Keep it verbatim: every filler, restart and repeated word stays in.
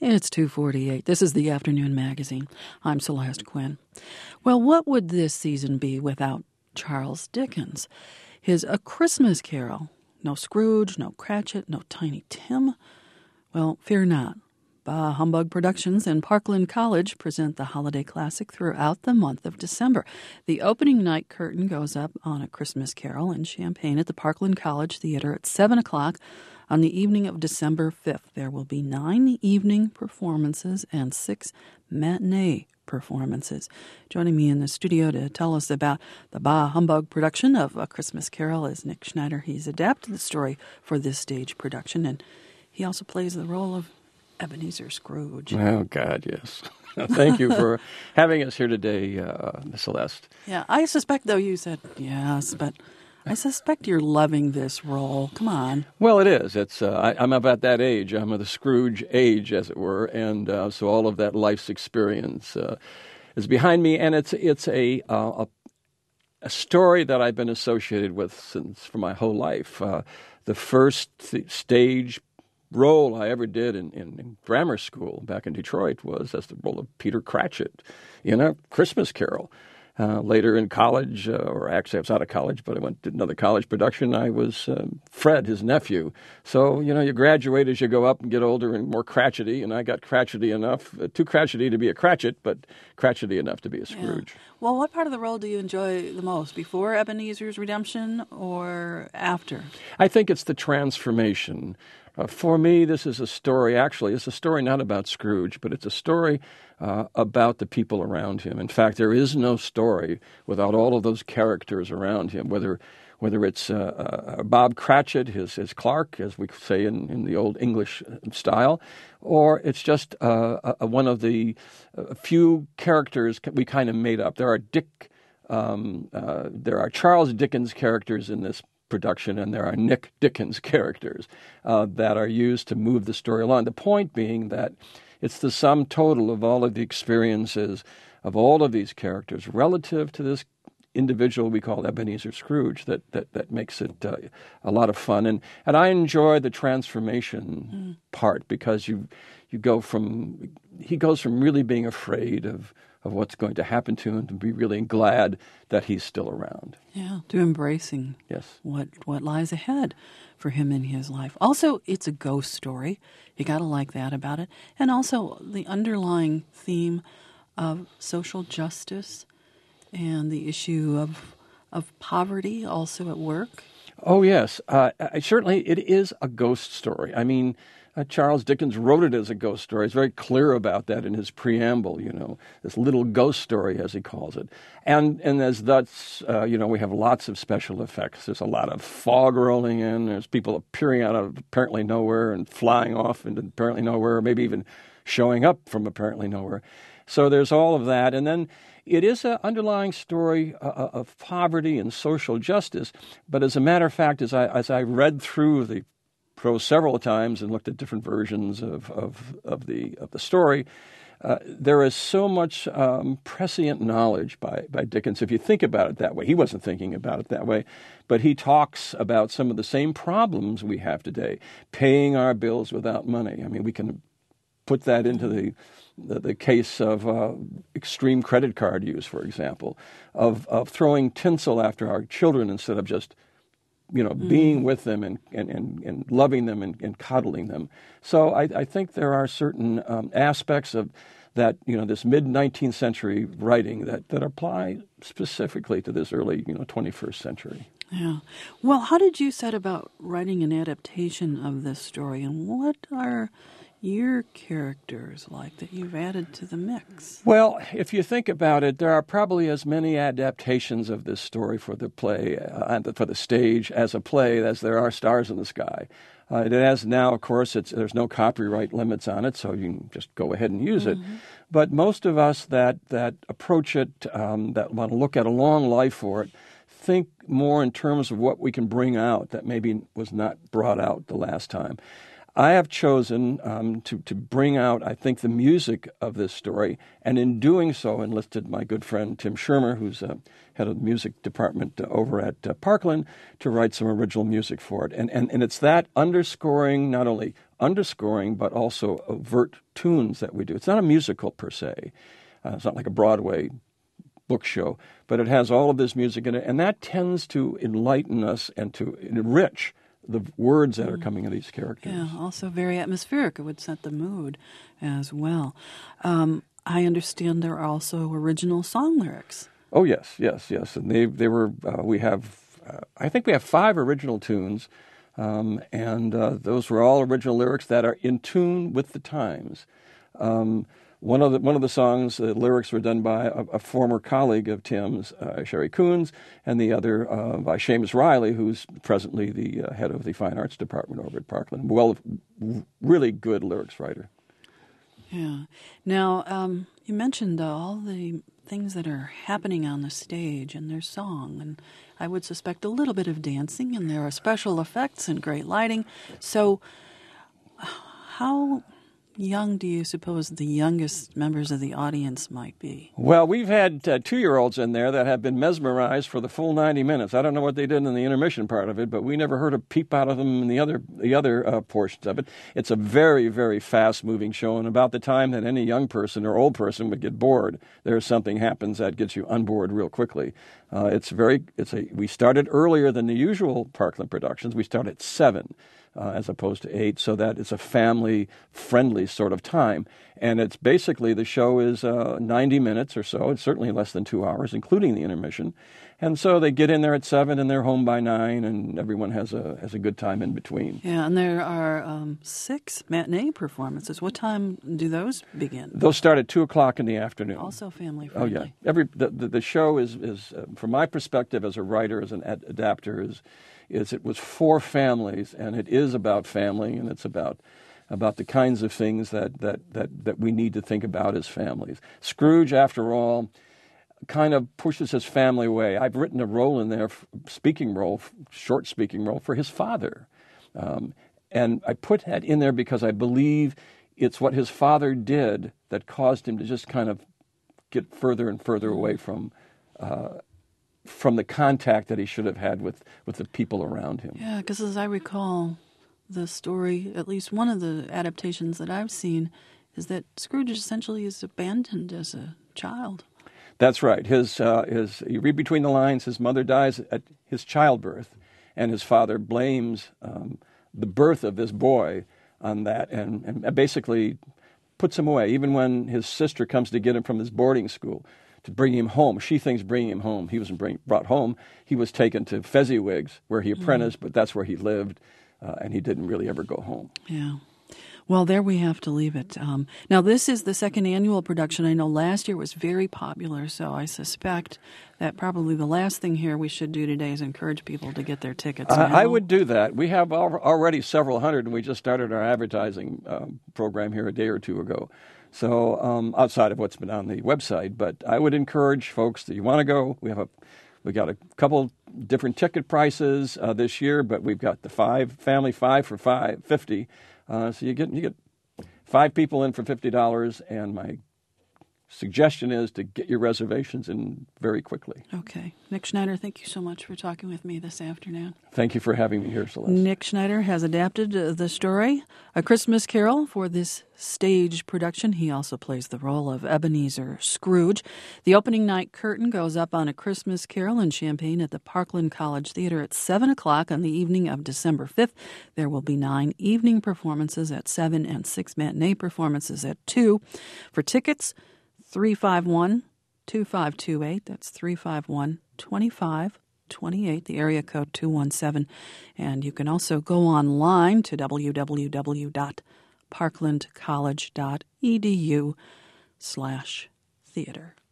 It's two forty-eight. This is the Afternoon Magazine. I'm Celeste Quinn. Well, what would this season be without Charles Dickens? His A Christmas Carol. No Scrooge, no Cratchit, no Tiny Tim. Well, fear not. Bah Humbug Productions and Parkland College present the holiday classic throughout the month of December. The opening night curtain goes up on A Christmas Carol in Champaign at the Parkland College Theater at seven o'clock on the evening of December fifth. There will be nine evening performances and six matinee performances. Joining me in the studio to tell us about the Bah Humbug production of A Christmas Carol is Nick Schneider. He's adapted the story for this stage production, and he also plays the role of Ebenezer Scrooge. Oh, God, yes. Thank you for having us here today, uh, Miss Celeste. Yeah, I suspect, though, you said yes, but I suspect you're loving this role. Come on. Well, it is. It's. Uh, I, I'm about that age. I'm of the Scrooge age, as it were, and uh, so all of that life's experience uh, is behind me, and it's it's a, uh, a a story that I've been associated with since for my whole life. Uh, the first th- stage role I ever did in, in, in grammar school back in Detroit was as the role of Peter Cratchit in A Christmas Carol. Uh, later in college, uh, or actually I was out of college, but I went to another college production, I was um, Fred, his nephew. So, you know, you graduate as you go up and get older and more Cratchity, and I got Cratchity enough, uh, too Cratchity to be a Cratchit, but Cratchity enough to be a Scrooge. Yeah. Well, what part of the role do you enjoy the most, before Ebenezer's redemption or after? I think it's the transformation. Uh, for me, this is a story, actually, it's a story not about Scrooge, but it's a story uh, about the people around him. In fact, there is no story without all of those characters around him, whether whether it's uh, uh, Bob Cratchit, his, his Clark, as we say in, in the old English style, or it's just uh, a, one of the uh, few characters we kind of made up. There are Dick, um, uh, there are Charles Dickens characters in this production, and there are Nick Dickens characters uh, that are used to move the story along. The point being that it's the sum total of all of the experiences of all of these characters relative to this individual we call Ebenezer Scrooge that that, that makes it uh, a lot of fun. And and I enjoy the transformation mm. part, because you you go from he goes from really being afraid of of what's going to happen to him to be really glad that he's still around. Yeah, to embracing yes. what what lies ahead for him in his life. Also, it's a ghost story. You got to like that about it. And also the underlying theme of social justice and the issue of of poverty also at work. Oh, yes. Uh, I, certainly it is a ghost story. I mean, Uh, Charles Dickens wrote it as a ghost story. He's very clear about that in his preamble, you know, this little ghost story, as he calls it. And and as that's, uh, you know, we have lots of special effects. There's a lot of fog rolling in. There's people appearing out of apparently nowhere and flying off into apparently nowhere, or maybe even showing up from apparently nowhere. So there's all of that. And then it is an underlying story uh, of poverty and social justice. But as a matter of fact, as I as I read through the prose several times and looked at different versions of of, of the of the story, uh, there is so much um, prescient knowledge by by Dickens. If you think about it that way, he wasn't thinking about it that way, but he talks about some of the same problems we have today, paying our bills without money. I mean, we can put that into the the, the case of uh, extreme credit card use, for example, of of throwing tinsel after our children instead of just you know, mm. being with them and, and, and, and loving them and, and coddling them. So I, I think there are certain um, aspects of that, you know, this mid-nineteenth century writing that, that apply specifically to this early, you know, twenty-first century. Yeah. Well, how did you set about writing an adaptation of this story, and what are your characters like that you've added to the mix? Well, if you think about it, there are probably as many adaptations of this story for the play, uh, for the stage as a play, as there are stars in the sky. Uh, it has now, of course, it's, there's no copyright limits on it, so you can just go ahead and use mm-hmm. it. But most of us that, that approach it, um, that want to look at a long life for it, think more in terms of what we can bring out that maybe was not brought out the last time. I have chosen um, to, to bring out, I think, the music of this story, and in doing so enlisted my good friend Tim Shermer, who's uh, head of the music department uh, over at uh, Parkland, to write some original music for it. And, and, and it's that underscoring, not only underscoring, but also overt tunes that we do. It's not a musical per se. Uh, it's not like a Broadway book show, but it has all of this music in it, and that tends to enlighten us and to enrich the words that are coming of these characters. Yeah, also very atmospheric. It would set the mood as well. Um, I understand there are also original song lyrics. Oh yes, yes, yes, and they they were. Uh, we have, uh, I think we have five original tunes, um, and uh, those were all original lyrics that are in tune with the times. Um, One of the one of the songs, the lyrics were done by a, a former colleague of Tim's, uh, Sherry Coons, and the other uh, by Seamus Riley, who's presently the uh, head of the Fine Arts Department over at Parkland. Well, really good lyrics writer. Yeah. Now, um, you mentioned uh, all the things that are happening on the stage and their song, and I would suspect a little bit of dancing, and there are special effects and great lighting. So, how young do you suppose the youngest members of the audience might be? Well, we've had uh, two-year-olds in there that have been mesmerized for the full ninety minutes. I don't know what they did in the intermission part of it, but we never heard a peep out of them in the other the other uh, portions of it. It's a very, very fast-moving show, and about the time that any young person or old person would get bored, there's something happens that gets you on board real quickly. Uh, it's very. It's a. We started earlier than the usual Parkland productions. We start at seven. Uh, as opposed to eight, so that it's a family-friendly sort of time. And it's basically, the show is uh, ninety minutes or so. It's certainly less than two hours, including the intermission. And so they get in there at seven, and they're home by nine, and everyone has a has a good time in between. Yeah, and there are um, six matinee performances. What time do those begin? Those start at two o'clock in the afternoon. Also family-friendly. Oh, yeah. Every the, the, the show is, is uh, from my perspective as a writer, as an ad- adapter, is is it was for families, and it is about family, and it's about about the kinds of things that, that, that, that we need to think about as families. Scrooge, after all, kind of pushes his family away. I've written a role in there, speaking role, short speaking role, for his father. Um, and I put that in there because I believe it's what his father did that caused him to just kind of get further and further away from uh, from the contact that he should have had with, with the people around him. Yeah, because as I recall, the story, at least one of the adaptations that I've seen, is that Scrooge essentially is abandoned as a child. That's right. His, uh, his, you read between the lines, his mother dies at his childbirth, and his father blames um, the birth of this boy on that, and, and basically puts him away, even when his sister comes to get him from his boarding school to bring him home. She thinks bringing him home. He wasn't bring, brought home. He was taken to Fezziwigs, where he apprenticed, mm. but that's where he lived, uh, and he didn't really ever go home. Yeah. Well, there we have to leave it. Um, now, this is the second annual production. I know last year was very popular, so I suspect that probably the last thing here we should do today is encourage people to get their tickets. Uh, I would do that. We have al- already several hundred, and we just started our advertising um, program here a day or two ago. So um, outside of what's been on the website, but I would encourage folks that you want to go. We have a we got a couple different ticket prices uh, this year, but we've got the five family five for five fifty. Uh, so you get you get five people in for fifty dollars, and my suggestion is to get your reservations in very quickly. Okay. Nick Schneider, thank you so much for talking with me this afternoon. Thank you for having me here, Celeste. Nick Schneider has adapted uh, the story, A Christmas Carol, for this stage production. He also plays the role of Ebenezer Scrooge. The opening night curtain goes up on A Christmas Carol in Champaign at the Parkland College Theater at seven o'clock on the evening of December fifth. There will be nine evening performances at seven and six matinee performances at two. For tickets, three five one, two five two eight. That's three five one, two five two eight, the area code two one seven. And you can also go online to w w w dot parkland college dot e d u slash theater.